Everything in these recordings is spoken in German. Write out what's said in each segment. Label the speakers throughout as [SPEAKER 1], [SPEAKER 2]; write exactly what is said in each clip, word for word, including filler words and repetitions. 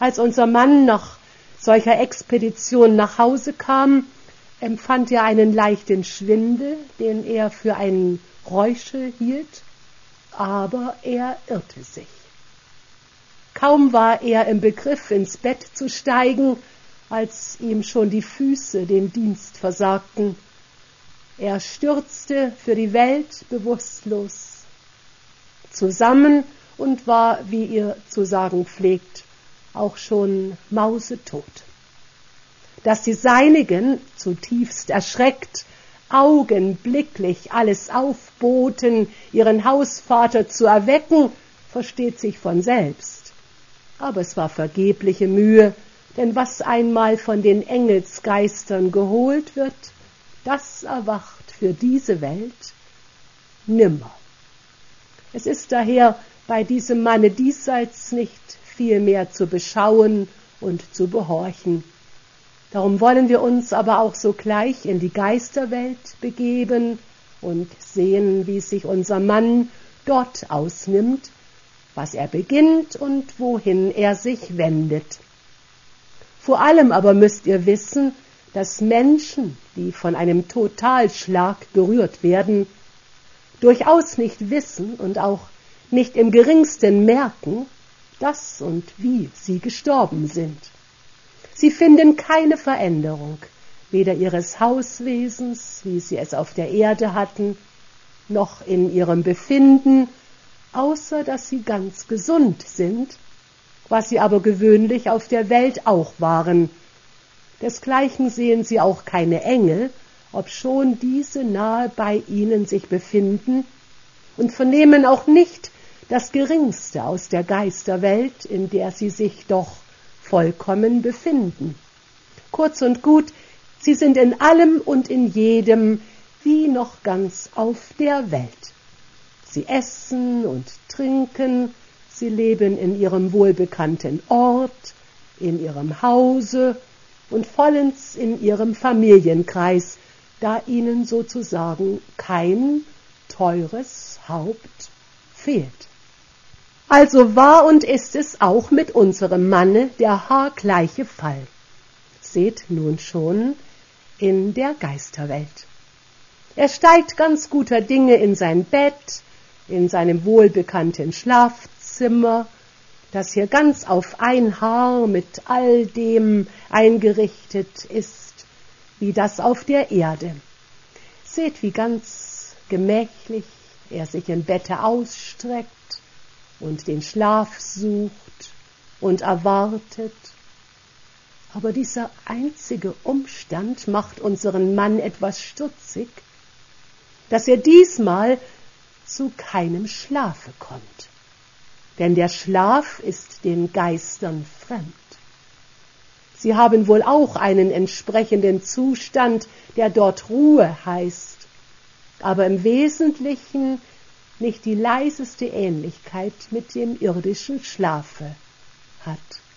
[SPEAKER 1] Als unser Mann nach solcher Expedition nach Hause kam, empfand er einen leichten Schwindel, den er für einen Räuschel hielt, aber er irrte sich. Kaum war er im Begriff, ins Bett zu steigen, als ihm schon die Füße den Dienst versagten. Er stürzte für die Welt bewusstlos zusammen und war, wie ihr zu sagen pflegt, auch schon mausetot. Dass die Seinigen, zutiefst erschreckt, augenblicklich alles aufboten, ihren Hausvater zu erwecken, versteht sich von selbst. Aber es war vergebliche Mühe, denn was einmal von den Engelsgeistern geholt wird, das erwacht für diese Welt nimmer. Es ist daher bei diesem Manne diesseits nicht viel mehr zu beschauen und zu behorchen. Darum wollen wir uns aber auch sogleich in die Geisterwelt begeben und sehen, wie sich unser Mann dort ausnimmt, was er beginnt und wohin er sich wendet. Vor allem aber müsst ihr wissen, dass Menschen, die von einem Totalschlag berührt werden, durchaus nicht wissen und auch nicht im geringsten merken, dass und wie sie gestorben sind. Sie finden keine Veränderung, weder ihres Hauswesens, wie sie es auf der Erde hatten, noch in ihrem Befinden, außer dass sie ganz gesund sind, was sie aber gewöhnlich auf der Welt auch waren. Desgleichen sehen sie auch keine Engel, obschon diese nahe bei ihnen sich befinden, und vernehmen auch nicht das Geringste aus der Geisterwelt, in der sie sich doch vollkommen befinden. Kurz und gut, sie sind in allem und in jedem wie noch ganz auf der Welt. Sie essen und trinken, sie leben in ihrem wohlbekannten Ort, in ihrem Hause und vollends in ihrem Familienkreis, da ihnen sozusagen kein teures Haupt fehlt. Also war und ist es auch mit unserem Manne der haargleiche Fall. Seht nun schon in der Geisterwelt. Er steigt ganz guter Dinge in sein Bett, in seinem wohlbekannten Schlafzimmer, das hier ganz auf ein Haar mit all dem eingerichtet ist, wie das auf der Erde. Seht, wie ganz gemächlich er sich im Bette ausstreckt und den Schlaf sucht und erwartet. Aber dieser einzige Umstand macht unseren Mann etwas stutzig, dass er diesmal zu keinem Schlafe kommt. Denn der Schlaf ist den Geistern fremd. Sie haben wohl auch einen entsprechenden Zustand, der dort Ruhe heißt, aber im Wesentlichen nicht die leiseste Ähnlichkeit mit dem irdischen Schlafe hat.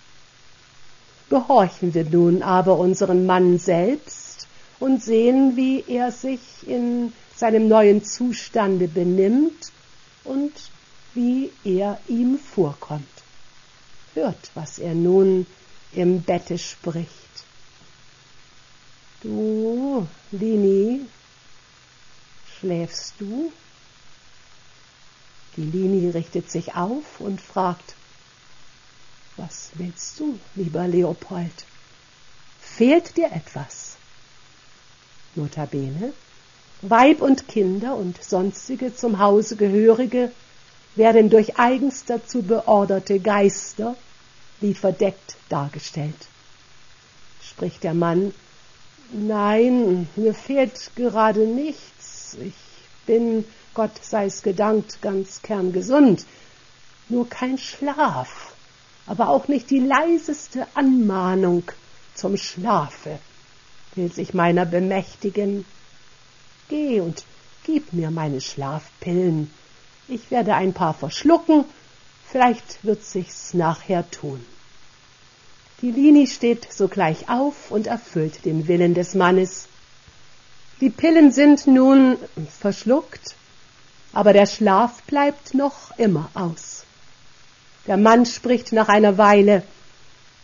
[SPEAKER 1] Gehorchen wir nun aber unseren Mann selbst und sehen, wie er sich in seinem neuen Zustande benimmt und wie er ihm vorkommt. Hört, was er nun im Bette spricht. Du, Lini, schläfst du? Die Lini richtet sich auf und fragt, was willst du, lieber Leopold? Fehlt dir etwas? Notabene, Weib und Kinder und sonstige zum Hause Gehörige werden durch eigens dazu beorderte Geister wie verdeckt dargestellt. Spricht der Mann, nein, mir fehlt gerade nichts, ich bin, Gott sei's gedankt, ganz kerngesund, nur kein Schlaf, aber auch nicht die leiseste Anmahnung zum Schlafe will sich meiner bemächtigen. Geh und gib mir meine Schlafpillen, ich werde ein paar verschlucken, vielleicht wird sich's nachher tun. Die Lini steht sogleich auf und erfüllt den Willen des Mannes. Die Pillen sind nun verschluckt, aber der Schlaf bleibt noch immer aus. Der Mann spricht nach einer Weile,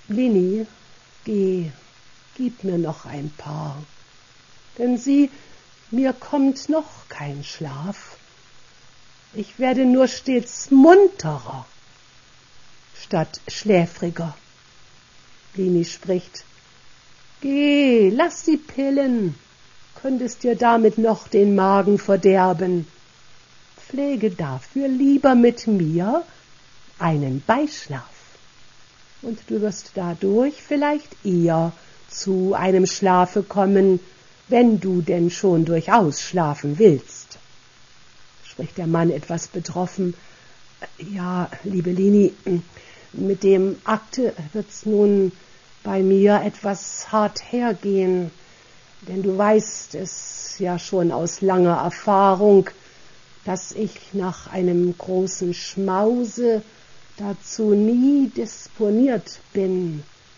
[SPEAKER 1] Lini, geh, gib mir noch ein paar, denn sieh, mir kommt noch kein Schlaf. Ich werde nur stets munterer, statt schläfriger. Lini spricht, geh, lass die Pillen, könntest dir damit noch den Magen verderben. Pflege dafür lieber mit mir einen Beischlaf, und du wirst dadurch vielleicht eher zu einem Schlafe kommen, wenn du denn schon durchaus schlafen willst. Spricht der Mann etwas betroffen. Ja, liebe Lini, mit dem Akte wird's nun bei mir etwas hart hergehen, denn du weißt es ja schon aus langer Erfahrung, dass ich nach einem großen Schmause dazu nie disponiert bin,